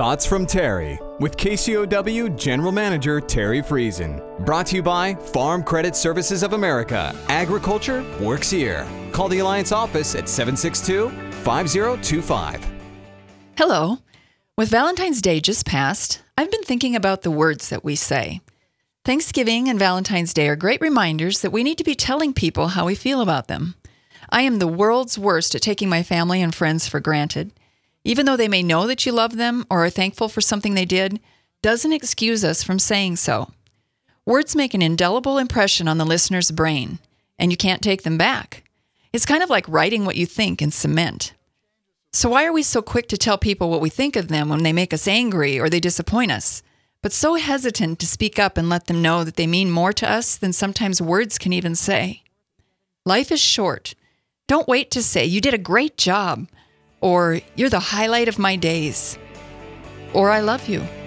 Thoughts from Terry with KCOW General Manager Terry Friesen. Brought to you by Farm Credit Services of America. Agriculture works here. Call the Alliance office at 762-5025. Hello. With Valentine's Day just passed, I've been thinking about the words that we say. Thanksgiving and Valentine's Day are great reminders that we need to be telling people how we feel about them. I am the world's worst at taking my family and friends for granted. Even though they may know that you love them or are thankful for something they did, doesn't excuse us from saying so. Words make an indelible impression on the listener's brain, and you can't take them back. It's kind of like writing what you think in cement. So why are we so quick to tell people what we think of them when they make us angry or they disappoint us, but so hesitant to speak up and let them know that they mean more to us than sometimes words can even say? Life is short. Don't wait to say, "You did a great job," or "You're the highlight of my days," or "I love you."